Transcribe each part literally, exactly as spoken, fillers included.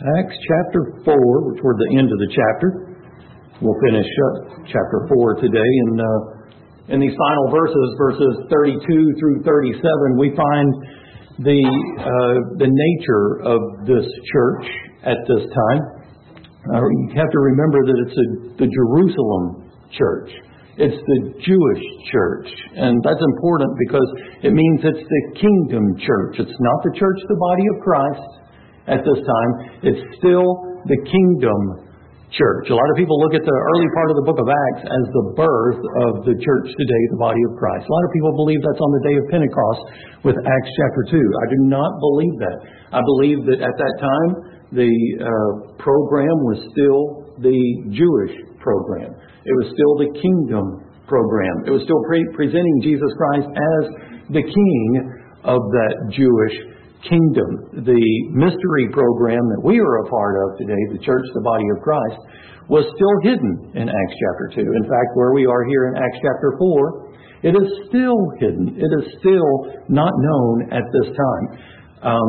Acts chapter four, we're toward the end of the chapter. We'll finish up chapter four today. And uh, in these final verses, verses thirty-two through thirty-seven, we find the uh, the nature of this church at this time. Uh, you have to remember that it's a, the Jerusalem church. It's the Jewish church. And that's important because it means it's the kingdom church. It's not the church, the body of Christ at this time. It's still the kingdom church. A lot of people look at the early part of the book of Acts as the birth of the church today, the body of Christ. A lot of people believe that's on the day of Pentecost with Acts chapter two. I do not believe that. I believe that at that time, the uh, program was still the Jewish program. It was still the kingdom program. It was still pre- presenting Jesus Christ as the king of that Jewish kingdom. The mystery program that we are a part of today, the church, the body of Christ, was still hidden in Acts chapter two. In fact, where we are here in Acts chapter four, it is still hidden. It is still not known at this time. Um,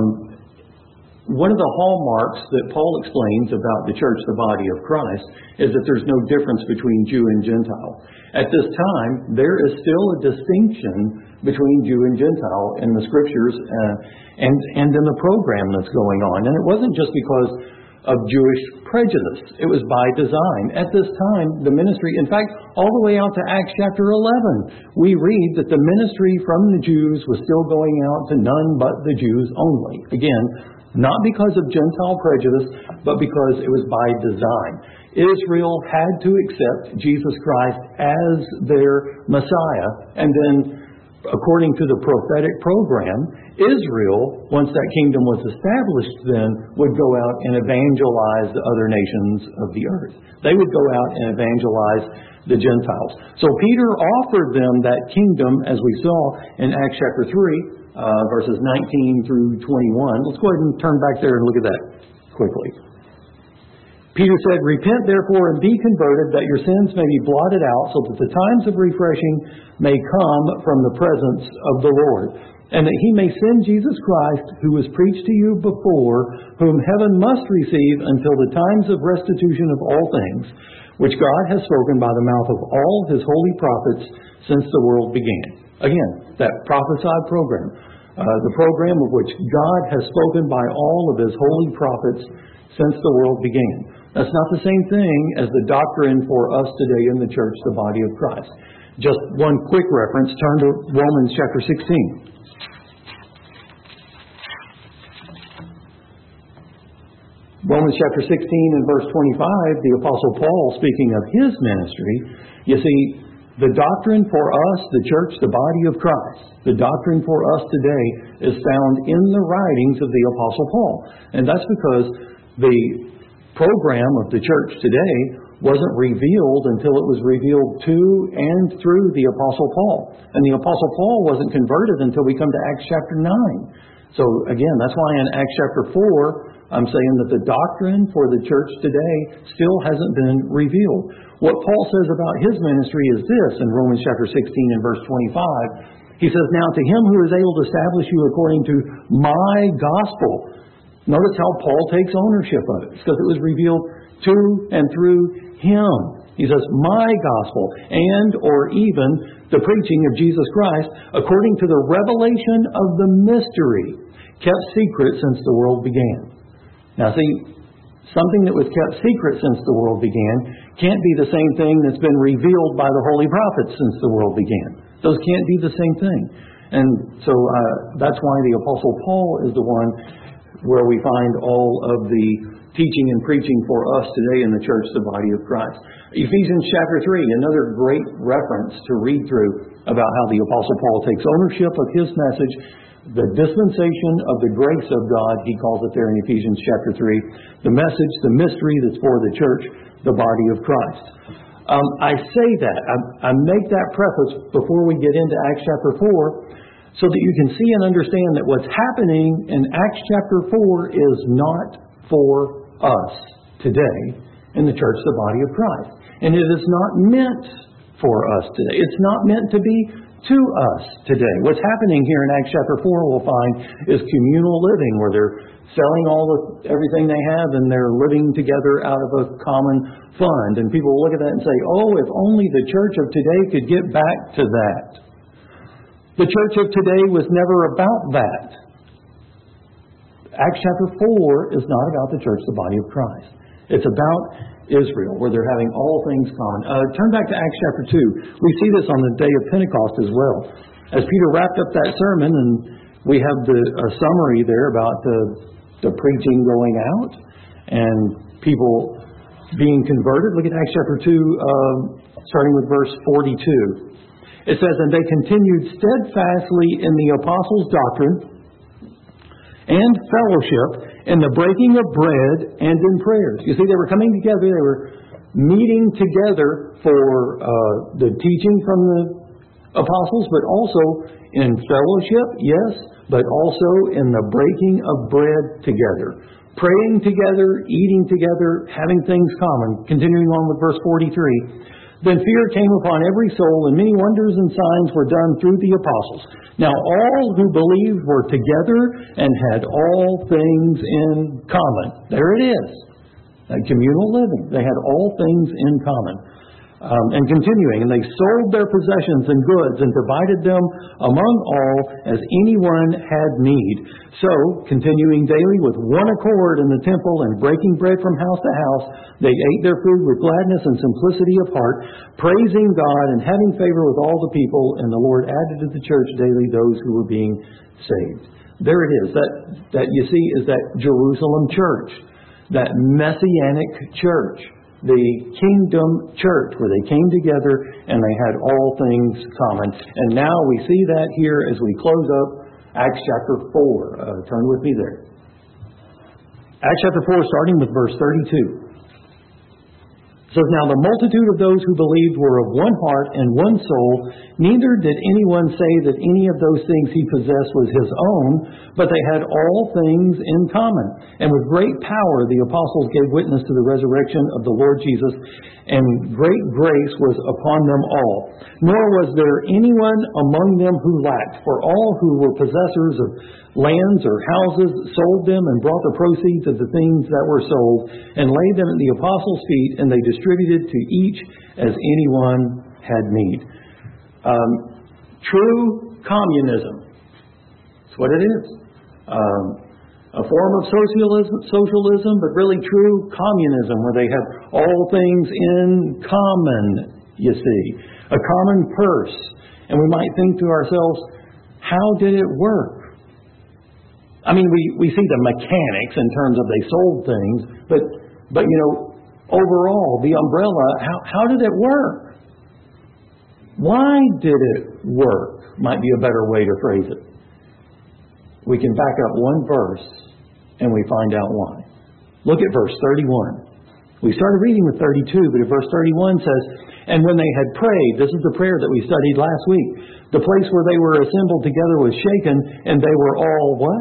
One of the hallmarks that Paul explains about the church, the body of Christ, is that there's no difference between Jew and Gentile. At this time, there is still a distinction between Jew and Gentile in the Scriptures uh, and, and in the program that's going on. And it wasn't just because of Jewish prejudice. It was by design. At this time, the ministry, in fact, all the way out to Acts chapter eleven, we read that the ministry from the Jews was still going out to none but the Jews only. Again, not because of Gentile prejudice, but because it was by design. Israel had to accept Jesus Christ as their Messiah. And then, according to the prophetic program, Israel, once that kingdom was established then, would go out and evangelize the other nations of the earth. They would go out and evangelize the Gentiles. So Peter offered them that kingdom, as we saw in Acts chapter three, Uh, verses nineteen through twenty-one. Let's go ahead and turn back there and look at that quickly. Peter said, "Repent therefore and be converted, that your sins may be blotted out, so that the times of refreshing may come from the presence of the Lord, and that he may send Jesus Christ, who was preached to you before, whom heaven must receive until the times of restitution of all things, which God has spoken by the mouth of all his holy prophets since the world began." Again, that prophesied program, uh, the program of which God has spoken by all of his holy prophets since the world began. That's not the same thing as the doctrine for us today in the church, the body of Christ. Just one quick reference, turn to Romans chapter sixteen. Romans chapter sixteen and verse twenty-five, the Apostle Paul, speaking of his ministry, you see, the doctrine for us, the church, the body of Christ, the doctrine for us today is found in the writings of the Apostle Paul. And that's because the program of the church today wasn't revealed until it was revealed to and through the Apostle Paul. And the Apostle Paul wasn't converted until we come to Acts chapter nine. So again, that's why in Acts chapter four, I'm saying that the doctrine for the church today still hasn't been revealed. What Paul says about his ministry is this in Romans chapter sixteen and verse twenty-five. He says, "Now to him who is able to establish you according to my gospel." Notice how Paul takes ownership of it. It's because it was revealed to and through him. He says, "My gospel, and or even the preaching of Jesus Christ, according to the revelation of the mystery, kept secret since the world began." Now see, something that was kept secret since the world began can't be the same thing that's been revealed by the holy prophets since the world began. Those can't be the same thing. And so uh, that's why the Apostle Paul is the one where we find all of the teaching and preaching for us today in the church, the body of Christ. Ephesians chapter three, another great reference to read through about how the Apostle Paul takes ownership of his message. The dispensation of the grace of God, he calls it there in Ephesians chapter three. The message, the mystery that's for the church, the body of Christ. Um, I say that, I, I make that preface before we get into Acts chapter four, so that you can see and understand that what's happening in Acts chapter four is not for us today in the church, the body of Christ. And it is not meant for us today. It's not meant to be to us today. What's happening here in Acts chapter four, we'll find, is communal living, where they're selling all the everything they have, and they're living together out of a common fund. And people look at that and say, oh, if only the church of today could get back to that. The church of today was never about that. Acts chapter four is not about the church, the body of Christ. It's about Israel, where they're having all things common. Uh, turn back to Acts chapter two. We see this on the day of Pentecost as well. As Peter wrapped up that sermon, and we have the a summary there about the, the preaching going out and people being converted. Look at Acts chapter two, uh, starting with verse forty-two. It says, and they continued steadfastly in the apostles' doctrine and fellowship, in the breaking of bread and in prayers. You see, they were coming together. They were meeting together for uh, the teaching from the apostles, but also in fellowship, yes, but also in the breaking of bread together. Praying together, eating together, having things common. Continuing on with verse forty-three. Then fear came upon every soul, and many wonders and signs were done through the apostles. Now all who believed were together and had all things in common. There it is. That communal living. They had all things in common. Um, and continuing, and they sold their possessions and goods and divided them among all as anyone had need. So, continuing daily with one accord in the temple and breaking bread from house to house, they ate their food with gladness and simplicity of heart, praising God and having favor with all the people. And the Lord added to the church daily those who were being saved. There it is. That, that you see is that Jerusalem church, that Messianic church. The kingdom church, where they came together and they had all things common. And now we see that here as we close up Acts chapter four. Uh, turn with me there. Acts chapter four, starting with verse thirty-two. It says, now the multitude of those who believed were of one heart and one soul. Neither did anyone say that any of those things he possessed was his own, but they had all things in common. And with great power the apostles gave witness to the resurrection of the Lord Jesus, and great grace was upon them all. Nor was there anyone among them who lacked, for all who were possessors of lands or houses sold them and brought the proceeds of the things that were sold and laid them at the apostles' feet, and they distributed to each as anyone had need. Um, true communism. That's what it is. Um, a form of socialism, socialism, but really true communism, where they have all things in common, you see. A common purse. And we might think to ourselves, how did it work? I mean, we, we see the mechanics in terms of they sold things, but, but you know, overall, the umbrella, how, how did it work? Why did it work? Might be a better way to phrase it. We can back up one verse and we find out why. Look at verse thirty-one. We started reading with thirty-two, but at verse thirty-one says, and when they had prayed, this is the prayer that we studied last week, the place where they were assembled together was shaken, and they were all what?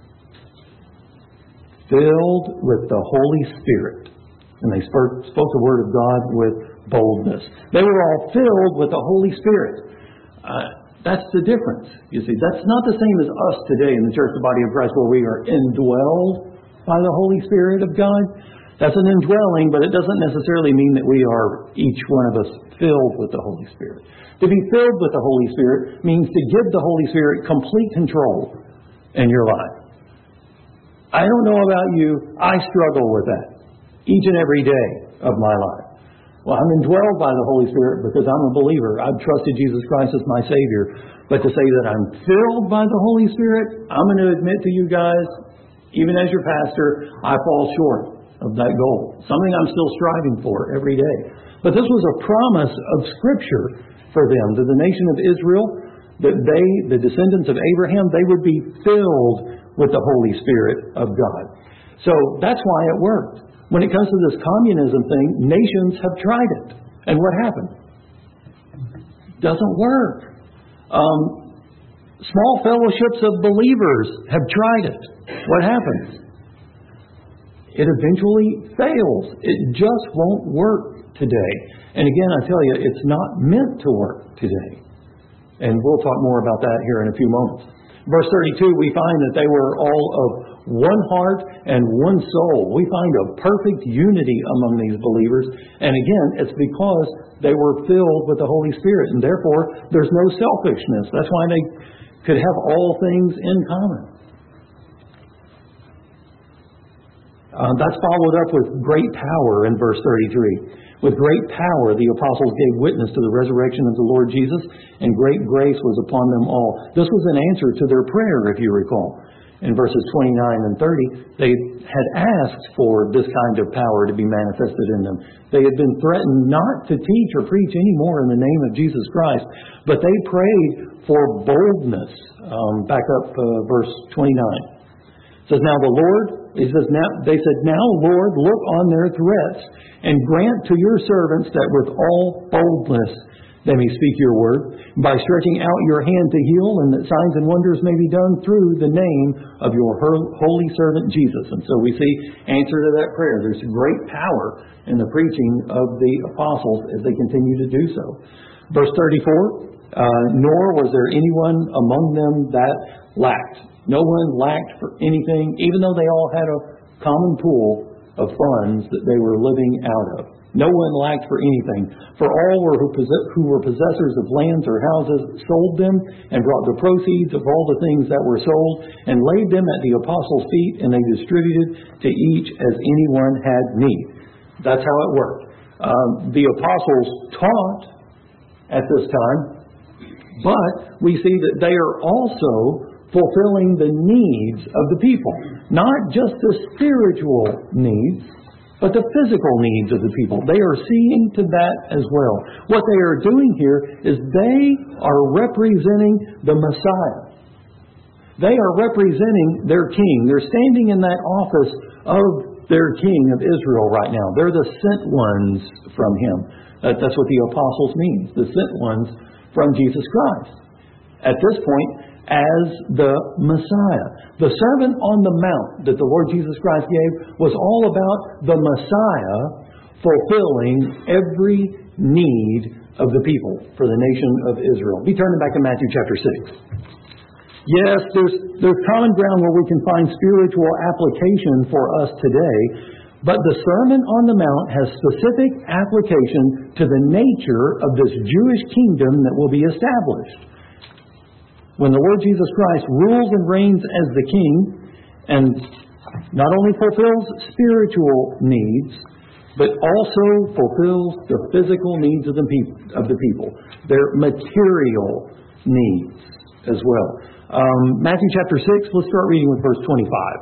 Filled with the Holy Spirit. And they spoke, spoke the word of God with boldness. They were all filled with the Holy Spirit. Uh, that's the difference. You see, that's not the same as us today in the church, the body of Christ, where we are indwelled by the Holy Spirit of God. That's an indwelling, but it doesn't necessarily mean that we are, each one of us, filled with the Holy Spirit. To be filled with the Holy Spirit means to give the Holy Spirit complete control in your life. I don't know about you, I struggle with that each and every day of my life. Well, I'm indwelled by the Holy Spirit because I'm a believer. I've trusted Jesus Christ as my Savior. But to say that I'm filled by the Holy Spirit, I'm going to admit to you guys, even as your pastor, I fall short of that goal. Something I'm still striving for every day. But this was a promise of Scripture for them, to the nation of Israel, that they, the descendants of Abraham, they would be filled with the Holy Spirit of God. So that's why it worked. When it comes to this communism thing, nations have tried it. And what happened? Doesn't work. Um, small fellowships of believers have tried it. What happens? It eventually fails. It just won't work today. And again, I tell you, it's not meant to work today. And we'll talk more about that here in a few moments. Verse thirty-two, we find that they were all of one heart and one soul. We find a perfect unity among these believers. And again, it's because they were filled with the Holy Spirit, and therefore there's no selfishness. That's why they could have all things in common. Uh, that's followed up with great power in verse thirty-three. With great power the apostles gave witness to the resurrection of the Lord Jesus, and great grace was upon them all. This was an answer to their prayer, if you recall. In verses twenty-nine and thirty, they had asked for this kind of power to be manifested in them. They had been threatened not to teach or preach anymore in the name of Jesus Christ, but they prayed for boldness. Um, back up uh, verse twenty-nine. It says, now the Lord, he says, now, they said, now Lord, look on their threats and grant to your servants that with all boldness they may speak your word, by stretching out your hand to heal, and that signs and wonders may be done through the name of your holy servant Jesus. And so we see answer to that prayer. There's great power in the preaching of the apostles as they continue to do so. Verse thirty-four, uh, nor was there anyone among them that lacked. No one lacked for anything, even though they all had a common pool of funds that they were living out of. No one lacked for anything. For all were who, possess, who were possessors of lands or houses sold them and brought the proceeds of all the things that were sold and laid them at the apostles' feet, and they distributed to each as anyone had need. That's how it worked. Um, the apostles taught at this time, but we see that they are also fulfilling the needs of the people. Not just the spiritual needs, but the physical needs of the people. They are seeing to that as well. What they are doing here is they are representing the Messiah. They are representing their king. They're standing in that office of their king of Israel right now. They're the sent ones from him. That's what the apostles means, the sent ones from Jesus Christ. At this point, as the Messiah. The Sermon on the Mount that the Lord Jesus Christ gave was all about the Messiah fulfilling every need of the people for the nation of Israel. Be turning back to Matthew chapter six. Yes, there's, there's common ground where we can find spiritual application for us today, but the Sermon on the Mount has specific application to the nature of this Jewish kingdom that will be established. When the Lord Jesus Christ rules and reigns as the King, and not only fulfills spiritual needs, but also fulfills the physical needs of the people, of the people, their material needs as well. Um, Matthew chapter six, let's start reading with verse twenty-five.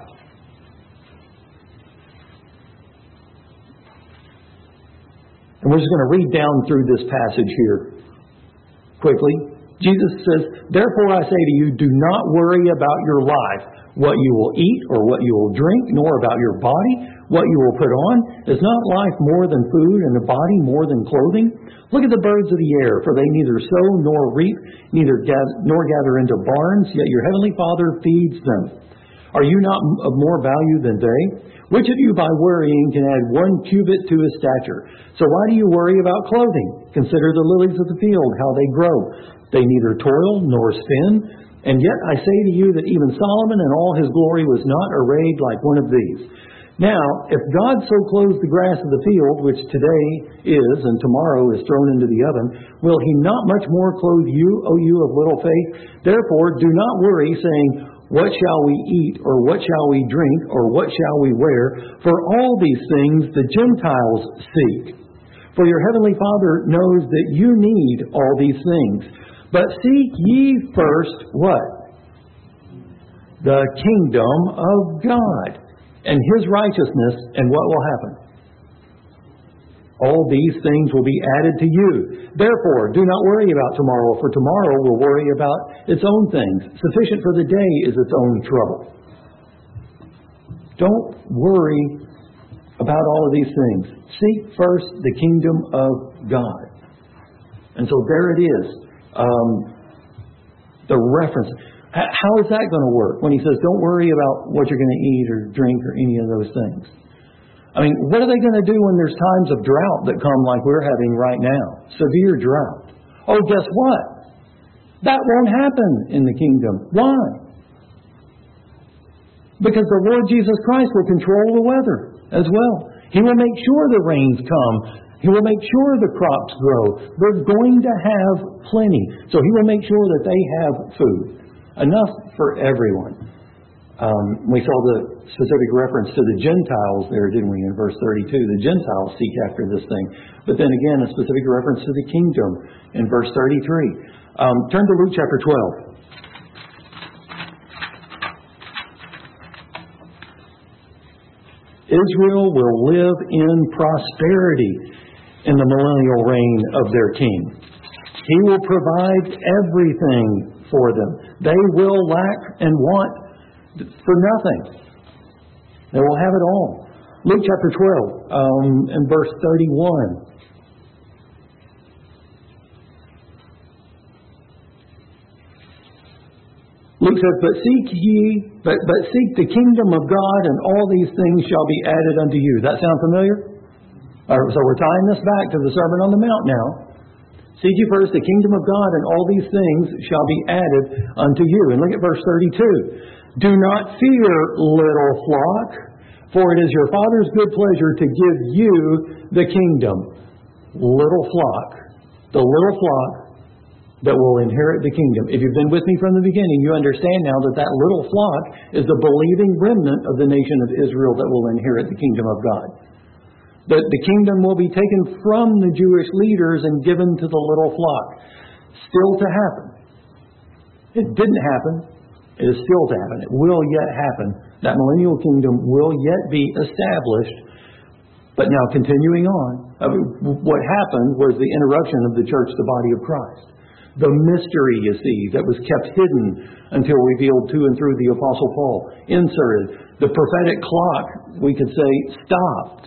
And we're just going to read down through this passage here quickly. Jesus says, therefore I say to you, do not worry about your life, what you will eat or what you will drink, nor about your body, what you will put on. Is not life more than food, and the body more than clothing? Look at the birds of the air, for they neither sow nor reap, neither gather, nor gather into barns, yet your heavenly Father feeds them. Are you not of more value than they? Which of you by worrying can add one cubit to his stature? So why do you worry about clothing? Consider the lilies of the field, how they grow. They neither toil nor spin. And yet I say to you that even Solomon in all his glory was not arrayed like one of these. Now, if God so clothes the grass of the field, which today is and tomorrow is thrown into the oven, will he not much more clothe you, O you of little faith? Therefore, do not worry, saying, what shall we eat, or what shall we drink, or what shall we wear? For all these things the Gentiles seek. For your heavenly Father knows that you need all these things. But seek ye first what? The kingdom of God and His righteousness, and what will happen? All these things will be added to you. Therefore, do not worry about tomorrow, for tomorrow will worry about its own things. Sufficient for the day is its own trouble. Don't worry about all of these things. Seek first the kingdom of God. And so there it is. Um, the reference. How is that going to work when he says, don't worry about what you're going to eat or drink or any of those things? I mean, what are they going to do when there's times of drought that come like we're having right now? Severe drought. Oh, guess what? That won't happen in the kingdom. Why? Because the Lord Jesus Christ will control the weather as well. He will make sure the rains come. He will make sure the crops grow. They're going to have plenty. So He will make sure that they have food. Enough for everyone. Um, we saw the specific reference to the Gentiles there, didn't we, in verse thirty-two? The Gentiles seek after this thing. But then again, a specific reference to the kingdom in verse thirty-three. Um, turn to Luke chapter twelve. Israel will live in prosperity in the millennial reign of their king. He will provide everything for them. They will lack and want for nothing. They will have it all. Luke chapter twelve um, and verse thirty-one. Luke says, But seek ye, but, but seek the kingdom of God, and all these things shall be added unto you. That sound familiar? All right, so we're tying this back to the Sermon on the Mount now. Seek ye first the kingdom of God, and all these things shall be added unto you. And look at verse thirty-two. Do not fear, little flock, for it is your Father's good pleasure to give you the kingdom. Little flock, the little flock that will inherit the kingdom. If you've been with me from the beginning, you understand now that that little flock is the believing remnant of the nation of Israel that will inherit the kingdom of God. That the kingdom will be taken from the Jewish leaders and given to the little flock. Still to happen. It didn't happen. It is still to happen. It will yet happen. That millennial kingdom will yet be established. But now continuing on, I mean, what happened was the interruption of the church, the body of Christ. The mystery, you see, that was kept hidden until revealed to and through the Apostle Paul. Inserted. The prophetic clock, we could say, stopped.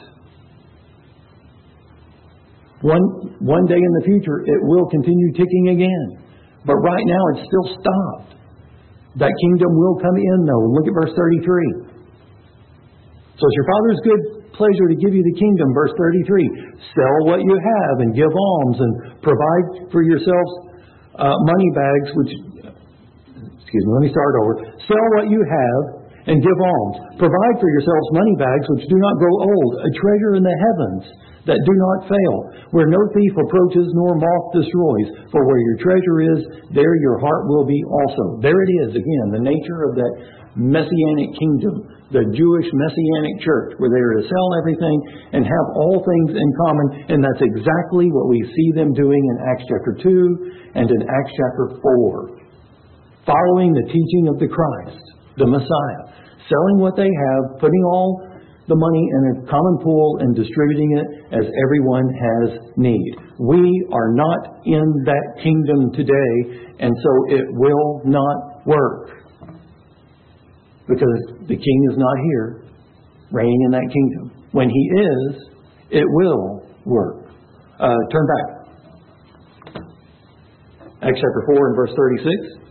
One, one day in the future, it will continue ticking again. But right now, it's still stopped. That kingdom will come in, though. Look at verse thirty-three. So it's your Father's good pleasure to give you the kingdom. Verse thirty-three. Sell what you have and give alms and provide for yourselves uh, money bags, which, excuse me, let me start over. Sell what you have and give alms. Provide for yourselves money bags which do not grow old, a treasure in the heavens that do not fail, where no thief approaches nor moth destroys. For where your treasure is, there your heart will be also. There it is again, the nature of that Messianic kingdom, the Jewish Messianic church, where they are to sell everything and have all things in common. And that's exactly what we see them doing in Acts chapter two and in Acts chapter four. Following the teaching of the Christ, the Messiah, selling what they have, putting all the money in a common pool and distributing it as everyone has need. We are not in that kingdom today, and so it will not work. Because the king is not here, reigning in that kingdom. When he is, it will work. Uh, turn back. Acts chapter four and verse thirty-six.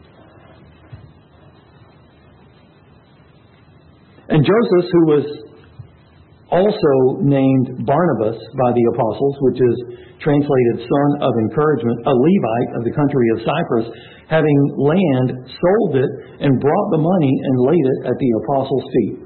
And Joseph, who was also named Barnabas by the apostles, which is translated son of encouragement, a Levite of the country of Cyprus, having land, sold it, and brought the money and laid it at the apostles' feet.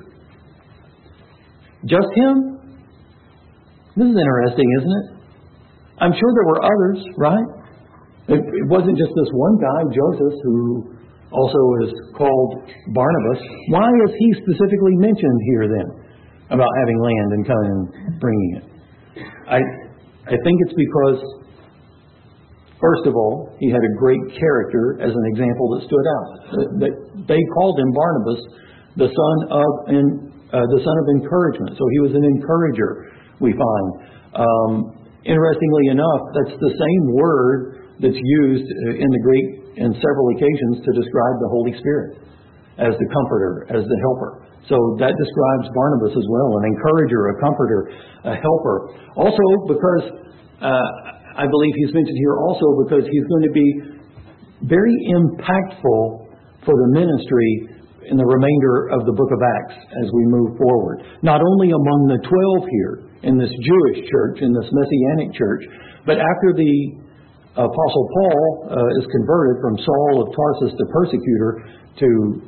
Just him? This is interesting, isn't it? I'm sure there were others, right? It, it wasn't just this one guy, Joseph, who also is called Barnabas. Why is he specifically mentioned here then? About having land and coming and bringing it. I I think it's because, first of all, he had a great character as an example that stood out. They called him Barnabas, the son of uh, the son of encouragement. So he was an encourager, we find. Um, interestingly enough, that's the same word that's used in the Greek in several occasions to describe the Holy Spirit as the comforter, as the helper. So that describes Barnabas as well, an encourager, a comforter, a helper. Also because, uh, I believe he's mentioned here also because he's going to be very impactful for the ministry in the remainder of the book of Acts as we move forward. Not only among the twelve here in this Jewish church, in this Messianic church, but after the Apostle Paul uh, is converted from Saul of Tarsus, the persecutor, to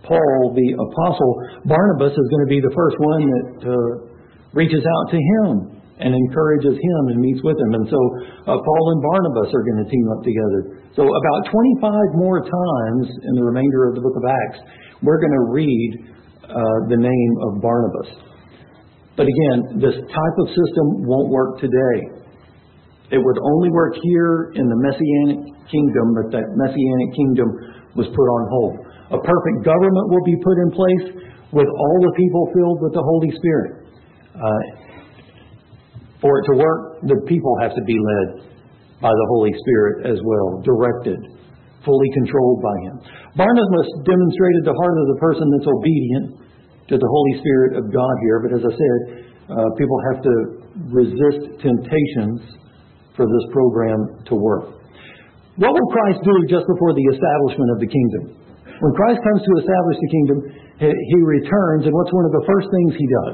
Paul the apostle, Barnabas is going to be the first one that uh, reaches out to him and encourages him and meets with him. And so uh, Paul and Barnabas are going to team up together. So about twenty-five more times in the remainder of the book of Acts, we're going to read uh, the name of Barnabas. But again, this type of system won't work today. It would only work here in the Messianic kingdom, but that Messianic kingdom was put on hold. A perfect government will be put in place with all the people filled with the Holy Spirit. Uh, for it to work, the people have to be led by the Holy Spirit as well, directed, fully controlled by Him. Barnabas demonstrated the heart of the person that's obedient to the Holy Spirit of God here. But as I said, uh, people have to resist temptations for this program to work. What will Christ do just before the establishment of the kingdom? When Christ comes to establish the kingdom, He returns, and what's one of the first things He does?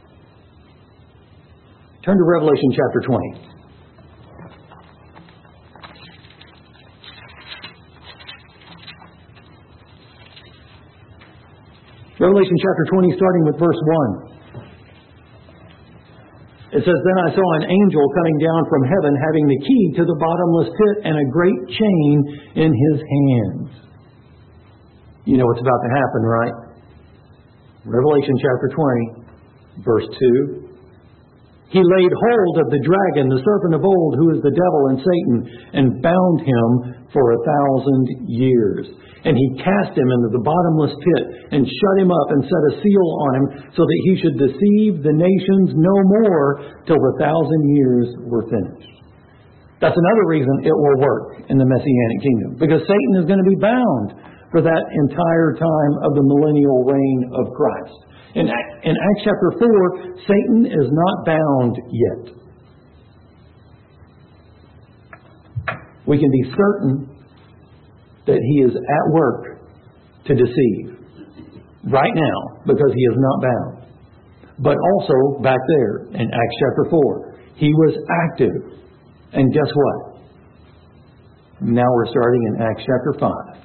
Turn to Revelation chapter twenty. Revelation chapter twenty, starting with verse one. It says, "Then I saw an angel coming down from heaven, having the key to the bottomless pit and a great chain in his hands." You know what's about to happen, right? Revelation chapter twenty, verse two. "He laid hold of the dragon, the serpent of old, who is the devil and Satan, and bound him for a thousand years. And he cast him into the bottomless pit and shut him up and set a seal on him so that he should deceive the nations no more till the thousand years were finished." That's another reason it will work in the Messianic kingdom, because Satan is going to be bound for that entire time of the millennial reign of Christ. In, in Acts chapter four, Satan is not bound yet. We can be certain that he is at work to deceive right now, because he is not bound. But also back there in Acts chapter four, he was active. And guess what? Now we're starting in Acts chapter five.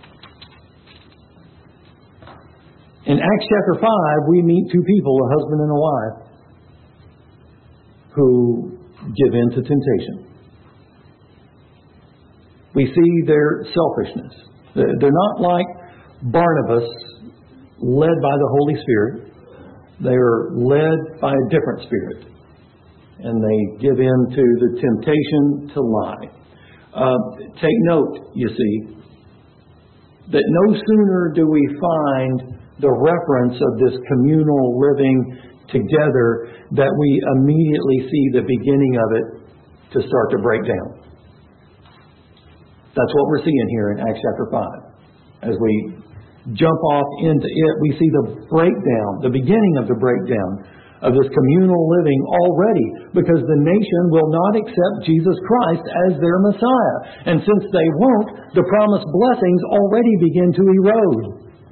In Acts chapter five, we meet two people, a husband and a wife, who give in to temptation. We see their selfishness. They're not like Barnabas, led by the Holy Spirit. They're led by a different spirit. And they give in to the temptation to lie. Uh, take note, you see, that no sooner do we find the reference of this communal living together that we immediately see the beginning of it to start to break down. That's what we're seeing here in Acts chapter five. As we jump off into it, we see the breakdown, the beginning of the breakdown of this communal living already, because the nation will not accept Jesus Christ as their Messiah. And since they won't, the promised blessings already begin to erode.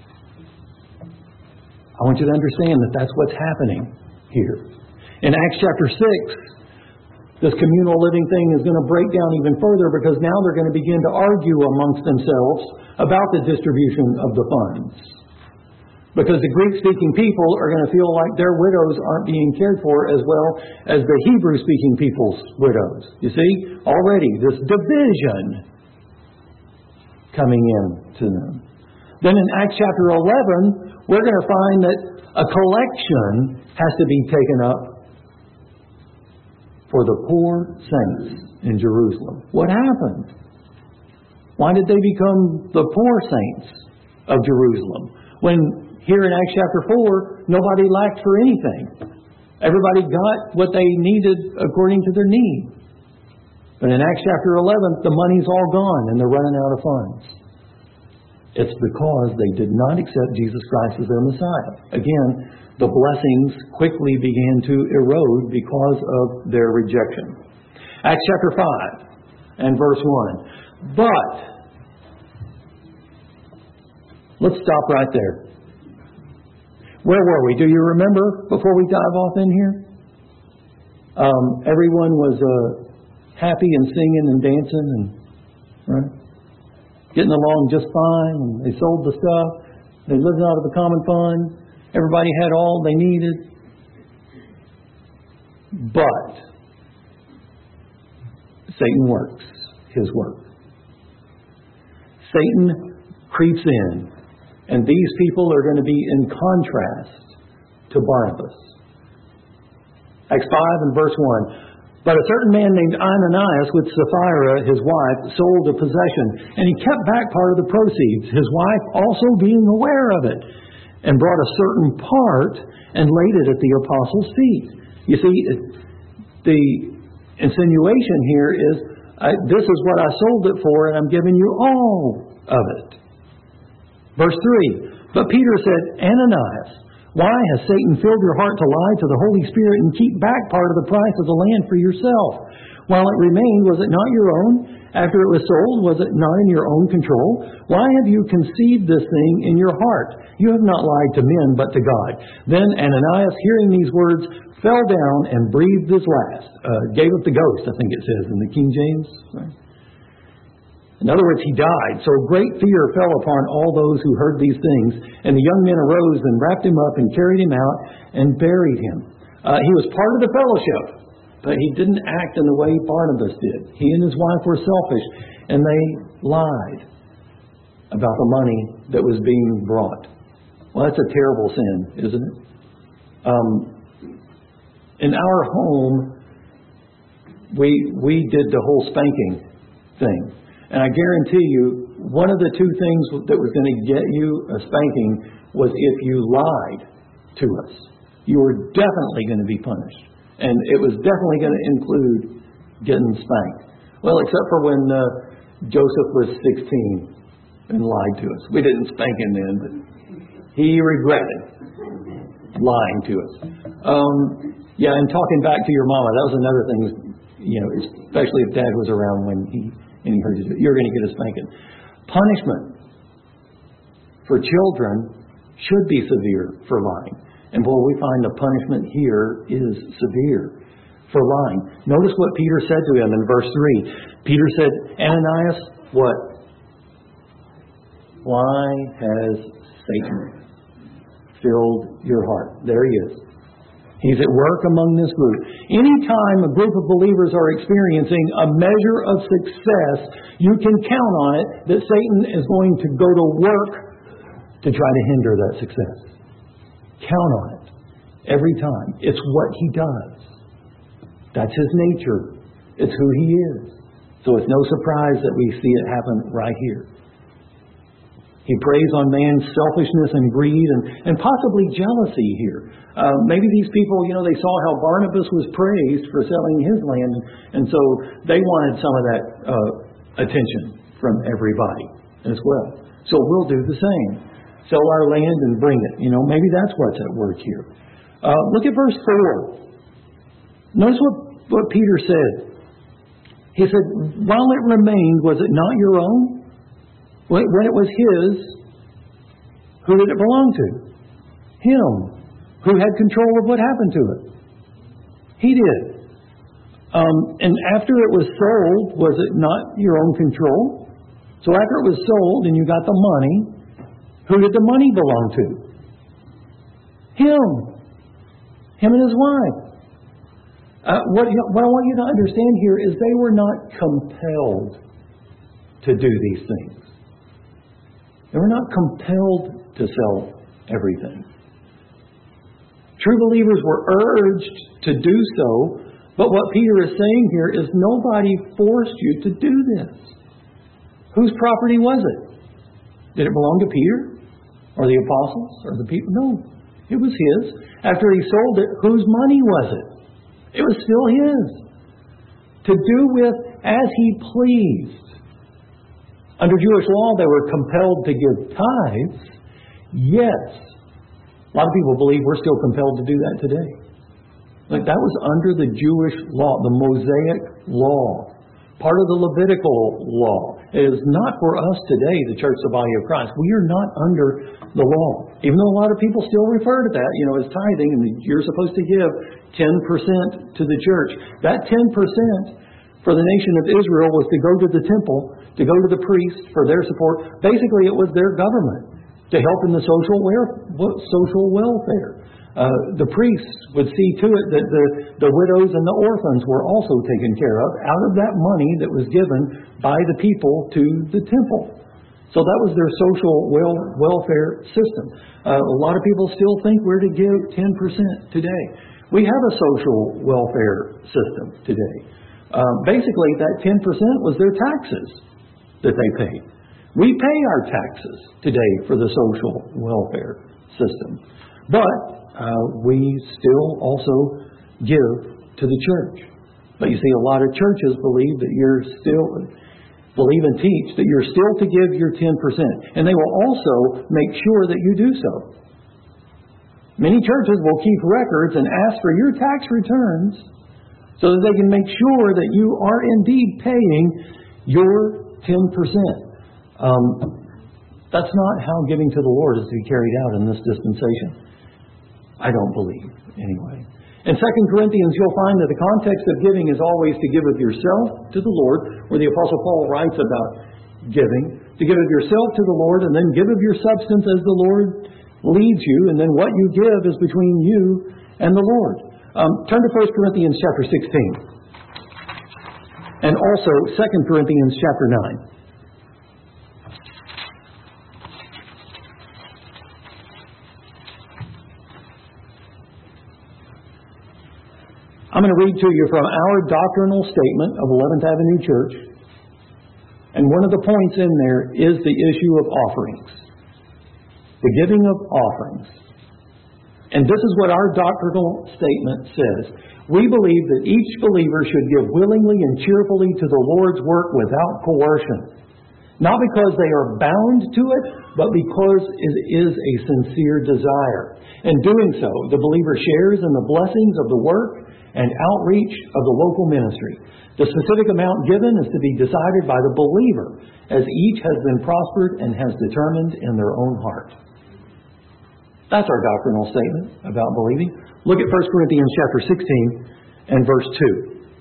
I want you to understand that that's what's happening here. In Acts chapter six, this communal living thing is going to break down even further, because now they're going to begin to argue amongst themselves about the distribution of the funds. Because the Greek-speaking people are going to feel like their widows aren't being cared for as well as the Hebrew-speaking people's widows. You see, already this division coming in to them. Then in Acts chapter eleven, we're going to find that a collection has to be taken up for the poor saints in Jerusalem. What happened? Why did they become the poor saints of Jerusalem? When here in Acts chapter four, nobody lacked for anything. Everybody got what they needed according to their need. But in Acts chapter eleven, the money's all gone and they're running out of funds. It's because they did not accept Jesus Christ as their Messiah. Again, the blessings quickly began to erode because of their rejection. Acts chapter five and verse one. But, let's stop right there. Where were we? Do you remember before we dive off in here? Um, everyone was uh, happy and singing and dancing and right? Getting along just fine. And they sold the stuff. They lived out of the common fund. Everybody had all they needed. But Satan works his work. Satan creeps in. And these people are going to be in contrast to Barnabas. Acts five and verse one. But a certain man named Ananias with Sapphira, his wife, sold a possession, and he kept back part of the proceeds, his wife also being aware of it, and brought a certain part and laid it at the apostles' feet. You see, the insinuation here is, I, this is what I sold it for, and I'm giving you all of it. Verse three, but Peter said, Ananias, why has Satan filled your heart to lie to the Holy Spirit and keep back part of the price of the land for yourself? While it remained, was it not your own? After it was sold, was it not in your own control? Why have you conceived this thing in your heart? You have not lied to men, but to God. Then Ananias, hearing these words, fell down and breathed his last. Uh, gave up the ghost, I think it says in the King James. Right? In other words, he died. So great fear fell upon all those who heard these things. And the young men arose and wrapped him up and carried him out and buried him. Uh, he was part of the fellowship, but he didn't act in the way Barnabas did. He and his wife were selfish, and they lied about the money that was being brought. Well, that's a terrible sin, isn't it? Um, in our home, we we did the whole spanking thing. And I guarantee you, one of the two things that was going to get you a spanking was if you lied to us. You were definitely going to be punished. And it was definitely going to include getting spanked. Well, except for when uh, Joseph was sixteen and lied to us. We didn't spank him then, but he regretted lying to us. Um, yeah, and talking back to your mama, that was another thing, you know, especially if Dad was around when he... and he heard you do it, you're going to get a spanking. Punishment for children should be severe for lying. And boy, we find the punishment here is severe for lying. Notice what Peter said to him in verse three. Peter said, Ananias, what? Why has Satan filled your heart? There he is. He's at work among this group. Anytime a group of believers are experiencing a measure of success, you can count on it that Satan is going to go to work to try to hinder that success. Count on it. Every time. It's what he does. That's his nature. It's who he is. So it's no surprise that we see it happen right here. He preys on man's selfishness and greed and, and possibly jealousy here. Uh, maybe these people, you know, they saw how Barnabas was praised for selling his land, and so they wanted some of that uh, attention from everybody as well. So we'll do the same. Sell our land and bring it. You know, maybe that's what's at work here. Uh, look at verse four. Notice what, what Peter said. He said, while it remained, was it not your own? When it was his, who did it belong to? Him. Who had control of what happened to it? He did. Um, and after it was sold, was it not your own control? So after it was sold and you got the money, who did the money belong to? Him. Him and his wife. Uh, what, what I want you to understand here is they were not compelled to do these things. They were not compelled to sell everything. True believers were urged to do so, but what Peter is saying here is nobody forced you to do this. Whose property was it? Did it belong to Peter? Or the apostles? Or the people? No, it was his. After he sold it, whose money was it? It was still his. To do with as he pleased. Under Jewish law, they were compelled to give tithes. Yes. A lot of people believe we're still compelled to do that today. Like that was under the Jewish law, the Mosaic law. Part of the Levitical law. It is not for us today, the Church, the body of Christ. We are not under the law. Even though a lot of people still refer to that, you know, as tithing, and you're supposed to give ten percent to the church. That ten percent for the nation of Israel was to go to the temple, to go to the priests for their support. Basically, it was their government. to help in the social, wel- social welfare. Uh, the priests would see to it that the, the widows and the orphans were also taken care of out of that money that was given by the people to the temple. So that was their social wel- welfare system. Uh, a lot of people still think we're to give ten percent today. We have a social welfare system today. Uh, basically, that ten percent was their taxes that they paid. We pay our taxes today for the social welfare system. But uh, we still also give to the church. But you see, a lot of churches believe that you're still, believe and teach that you're still to give your ten percent. And they will also make sure that you do so. Many churches will keep records and ask for your tax returns so that they can make sure that you are indeed paying your ten percent. Um, that's not how giving to the Lord is to be carried out in this dispensation. I don't believe, anyway. In Second Corinthians, you'll find that the context of giving is always to give of yourself to the Lord, where the Apostle Paul writes about giving, to give of yourself to the Lord, and then give of your substance as the Lord leads you, and then what you give is between you and the Lord. Um, turn to First Corinthians chapter sixteen, and also Second Corinthians chapter nine. I'm going to read to you from our doctrinal statement of eleventh Avenue Church. And one of the points in there is the issue of offerings. The giving of offerings. And this is what our doctrinal statement says. We believe that each believer should give willingly and cheerfully to the Lord's work without coercion. Not because they are bound to it, but because it is a sincere desire. In doing so, the believer shares in the blessings of the work and outreach of the local ministry. The specific amount given is to be decided by the believer, as each has been prospered and has determined in their own heart. That's our doctrinal statement about believing. Look at First Corinthians chapter sixteen and verse two.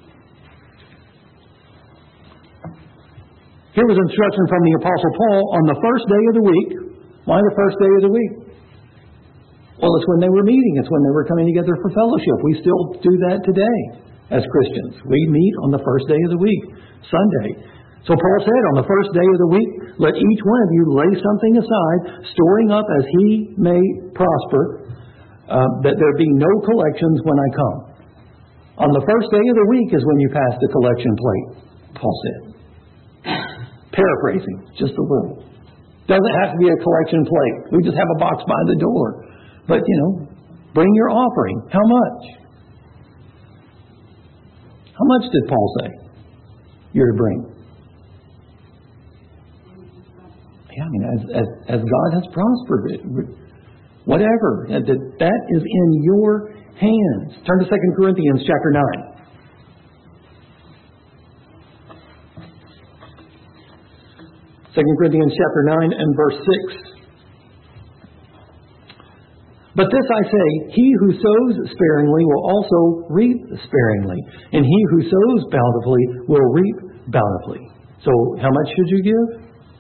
Here was instruction from the Apostle Paul on the first day of the week. Why the first day of the week? Well, it's when they were meeting. It's when they were coming together for fellowship. We still do that today as Christians. We meet on the first day of the week, Sunday. So Paul said, on the first day of the week, let each one of you lay something aside, storing up as he may prosper, uh, that there be no collections when I come. On the first day of the week is when you pass the collection plate, Paul said. Paraphrasing, just a little. Doesn't have to be a collection plate. We just have a box by the door. But, you know, bring your offering. How much? How much did Paul say you're to bring? Yeah, I mean, as, as, as God has prospered it, whatever. That, that is in your hands. Turn to Second Corinthians chapter nine. Second Corinthians chapter nine and verse six. But this I say, he who sows sparingly will also reap sparingly, and he who sows bountifully will reap bountifully. So, how much should you give?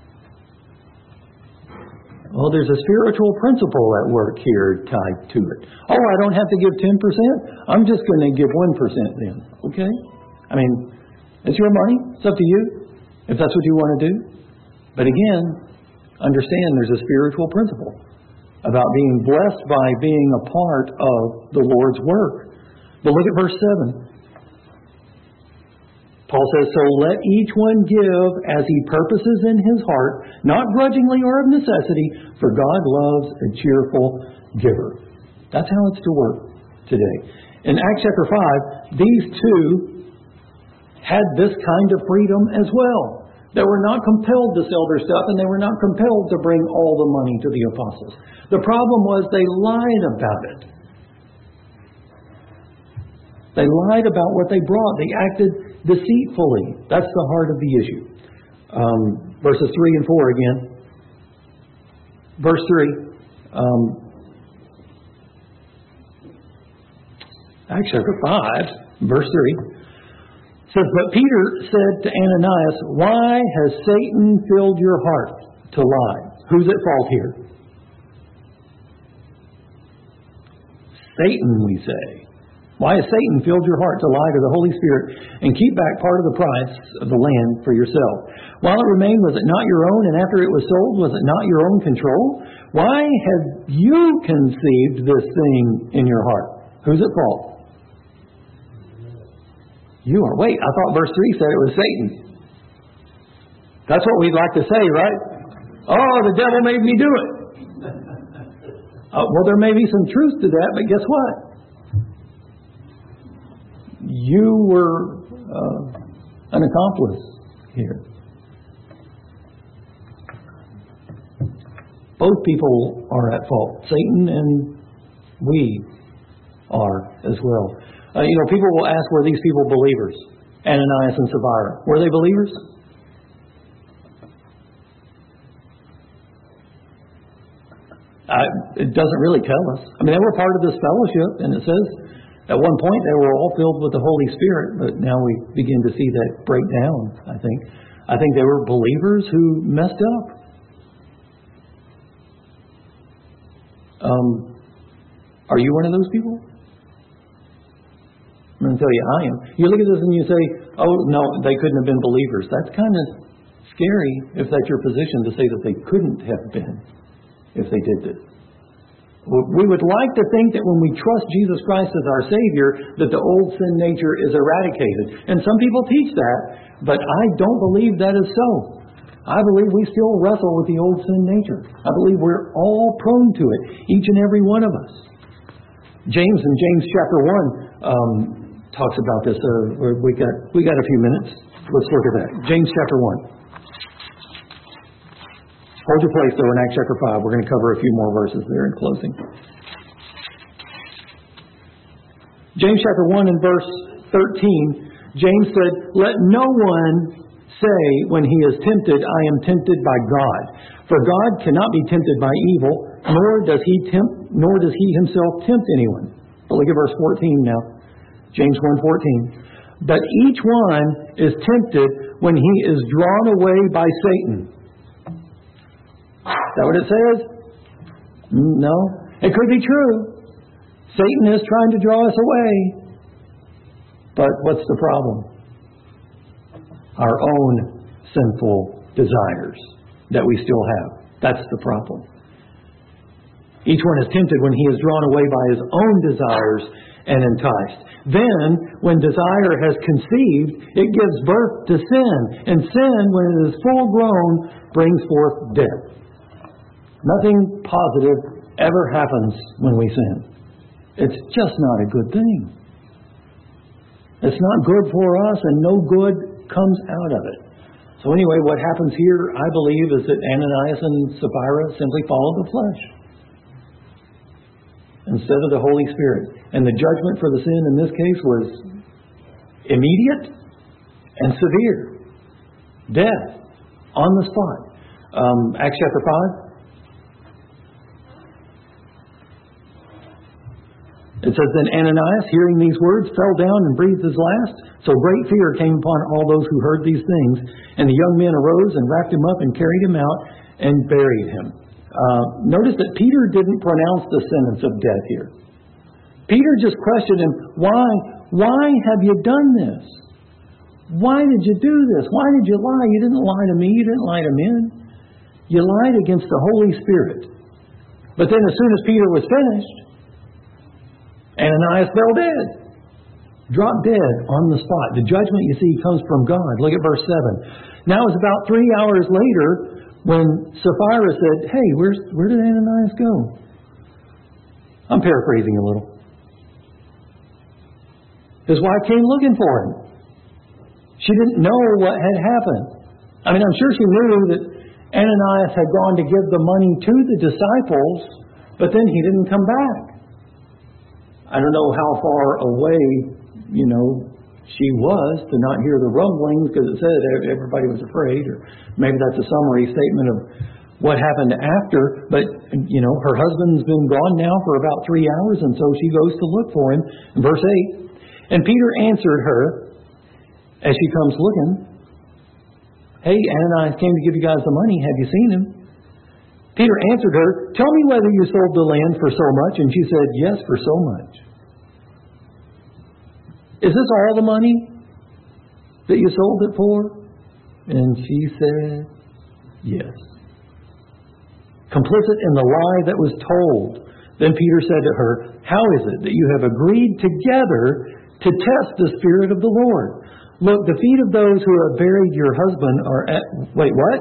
Well, there's a spiritual principle at work here tied to it. Oh, I don't have to give ten percent. I'm just going to give one percent then. Okay? I mean, it's your money. It's up to you if that's what you want to do. But again, understand there's a spiritual principle about being blessed by being a part of the Lord's work. But look at verse seven. Paul says, so let each one give as he purposes in his heart, not grudgingly or of necessity, for God loves a cheerful giver. That's how it's to work today. In Acts chapter five, these two had this kind of freedom as well. They were not compelled to sell their stuff, and they were not compelled to bring all the money to the apostles. The problem was they lied about it. They lied about what they brought. They acted deceitfully. That's the heart of the issue. Um, verses three and four again. Verse three. Um, Acts chapter five, verse three. Says, but Peter said to Ananias, why has Satan filled your heart to lie? Who's at fault here? Satan, we say. Why has Satan filled your heart to lie to the Holy Spirit and keep back part of the price of the land for yourself? While it remained, was it not your own? And after it was sold, was it not your own control? Why have you conceived this thing in your heart? Who's at fault? You are. Wait, I thought verse three said it was Satan. That's what we'd like to say, right? Oh, the devil made me do it. Uh, well, there may be some truth to that, but guess what? You were uh, an accomplice here. Both people are at fault. Satan and we are as well. Uh, you know, people will ask, were these people believers? Ananias and Sapphira. Were they believers? Uh, it doesn't really tell us. I mean, they were part of this fellowship, and it says at one point they were all filled with the Holy Spirit, but now we begin to see that break down, I think. I think they were believers who messed up. Um, are you one of those people? I'm going to tell you I am. You look at this and you say, oh, no, they couldn't have been believers. That's kind of scary if that's your position to say that they couldn't have been if they did this. We would like to think that when we trust Jesus Christ as our Savior, that the old sin nature is eradicated. And some people teach that, but I don't believe that is so. I believe we still wrestle with the old sin nature. I believe we're all prone to it, each and every one of us. James in James chapter one um, talks about this. Uh, we got we got a few minutes. Let's look at that. James chapter one. Hold your place, though, in Acts chapter five. We're going to cover a few more verses there in closing. James chapter one and verse thirteen, James said, let no one say when he is tempted, I am tempted by God. For God cannot be tempted by evil, nor does he tempt, nor does he himself tempt anyone. But look at verse fourteen now. James one fourteen. But each one is tempted when he is drawn away by Satan. Is that what it says? No. It could be true. Satan is trying to draw us away. But what's the problem? Our own sinful desires that we still have. That's the problem. Each one is tempted when he is drawn away by his own desires and enticed. Then, when desire has conceived, it gives birth to sin. And sin, when it is full grown, brings forth death. Nothing positive ever happens when we sin. It's just not a good thing. It's not good for us, and no good comes out of it. So anyway, what happens here, I believe, is that Ananias and Sapphira simply followed the flesh instead of the Holy Spirit. And the judgment for the sin in this case was immediate and severe. Death on the spot. Um, Acts chapter five. It says, then Ananias, hearing these words, fell down and breathed his last. So great fear came upon all those who heard these things. And the young men arose and wrapped him up and carried him out and buried him. Uh, notice that Peter didn't pronounce the sentence of death here. Peter just questioned him, why, why have you done this? Why did you do this? Why did you lie? You didn't lie to me. You didn't lie to men. You lied against the Holy Spirit. But then as soon as Peter was finished, Ananias fell dead. Dropped dead on the spot. The judgment, you see, comes from God. Look at verse seven. Now it's about three hours later when Sapphira said, hey, where's, where did Ananias go? I'm paraphrasing a little. His wife came looking for him. She didn't know what had happened. I mean, I'm sure she knew that Ananias had gone to give the money to the disciples, but then he didn't come back. I don't know how far away, you know, she was to not hear the rumblings, because it said everybody was afraid, or maybe that's a summary statement of what happened after. But, you know, her husband's been gone now for about three hours, and so she goes to look for him. In verse eight, and Peter answered her as she comes looking, hey, Ananias came to give you guys the money. Have you seen him? Peter answered her, "Tell me whether you sold the land for so much." And she said, "Yes, for so much." "Is this all the money that you sold it for?" And she said, "Yes." Complicit in the lie that was told. Then Peter said to her, "How is it that you have agreed together to test the Spirit of the Lord? Look, the feet of those who have buried your husband are at..." Wait, what?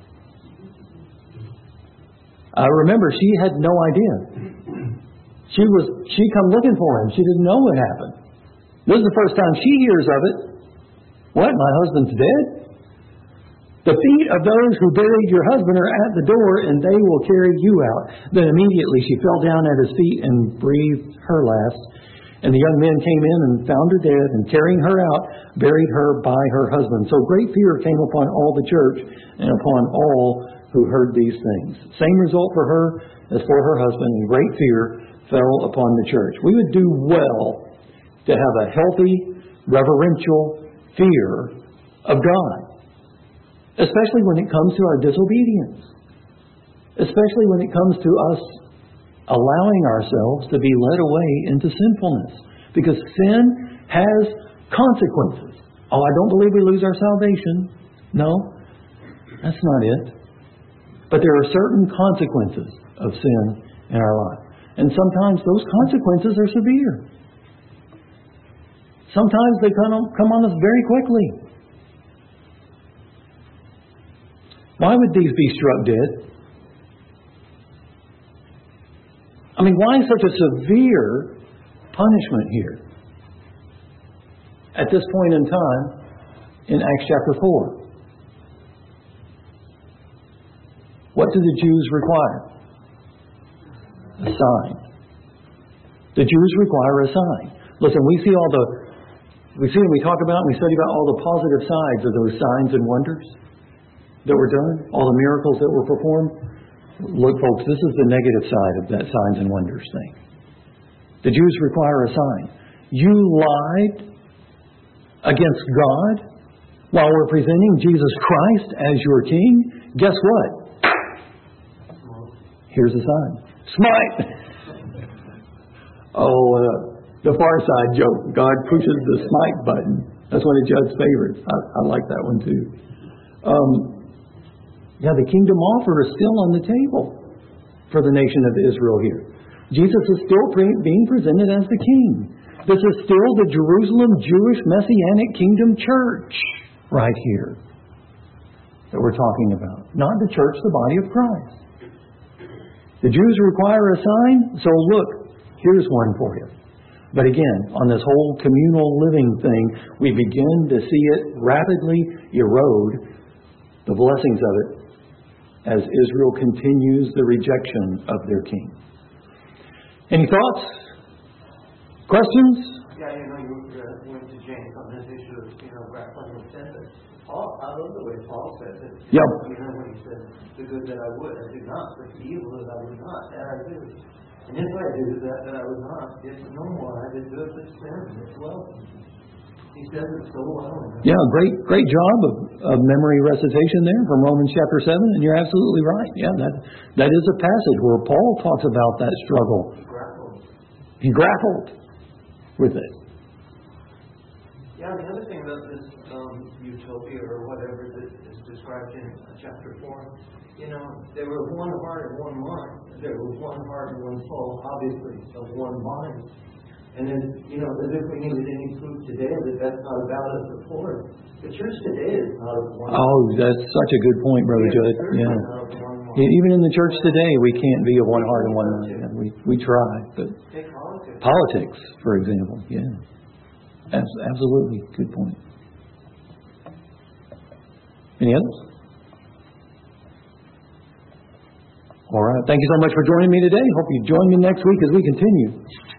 Uh, remember, she had no idea. She was she come looking for him. She didn't know what happened. This is the first time she hears of it. What? My husband's dead? "The feet of those who buried your husband are at the door, and they will carry you out." Then immediately she fell down at his feet and breathed her last. And the young men came in and found her dead, and carrying her out, buried her by her husband. So great fear came upon all the church and upon all who heard these things. Same result for her as for her husband, and great fear fell upon the church. We would do well to have a healthy, reverential fear of God, especially when it comes to our disobedience, especially when it comes to us allowing ourselves to be led away into sinfulness, because sin has consequences. Oh, I don't believe we lose our salvation. No, that's not it. But there are certain consequences of sin in our life. And sometimes those consequences are severe. Sometimes they come on, come on us very quickly. Why would these be struck dead? I mean, why such a severe punishment here at this point in time in Acts chapter four? What do the Jews require? A sign. The Jews require a sign. Listen, we see all the, we see and we talk about and we study about all the positive sides of those signs and wonders that were done, all the miracles that were performed. Look, folks, this is the negative side of that signs and wonders thing. The Jews require a sign. You lied against God while we're presenting Jesus Christ as your King. Guess what? Here's a sign. Smite! Oh, uh, the Far Side joke. God pushes the smite button. That's one of Judd's favorites. I, I like that one too. Um, yeah, the kingdom offer is still on the table for the nation of Israel here. Jesus is still pre- being presented as the King. This is still the Jerusalem Jewish Messianic Kingdom Church right here that we're talking about. Not the church, the body of Christ. The Jews require a sign, so look, here's one for you. But again, on this whole communal living thing, we begin to see it rapidly erode the blessings of it as Israel continues the rejection of their king. Any thoughts? Questions? Yeah, you know, you uh, went to James on this issue of, you know, grappling with sin. Paul, I love the way Paul says it. Yep. You know, when he says, the good that I would, I do not, but the evil that I would not, that I do. And if I do that, that I would not, it's no more I did do it, but sin, it's well. He says it so well. Yeah, great, great job of, of memory recitation there from Romans chapter seven, and you're absolutely right. Yeah, that that is a passage where Paul talks about that struggle. He grappled. He grappled with it. Yeah, the other thing about this um, utopia or whatever that is described in chapter four, you know, they were one heart and one mind. There was one heart and one soul, obviously, of one mind. And then, you know, as if we needed any proof today that that's not about us or for us. The church today is not of one mind. Oh, that's such a good point, Brother Judd. Yeah. Even in the church today, we can't be of one heart and one mind. We we try, but Take politics. Politics, for example, yeah. Absolutely. Good point. Any others? All right. Thank you so much for joining me today. Hope you join me next week as we continue.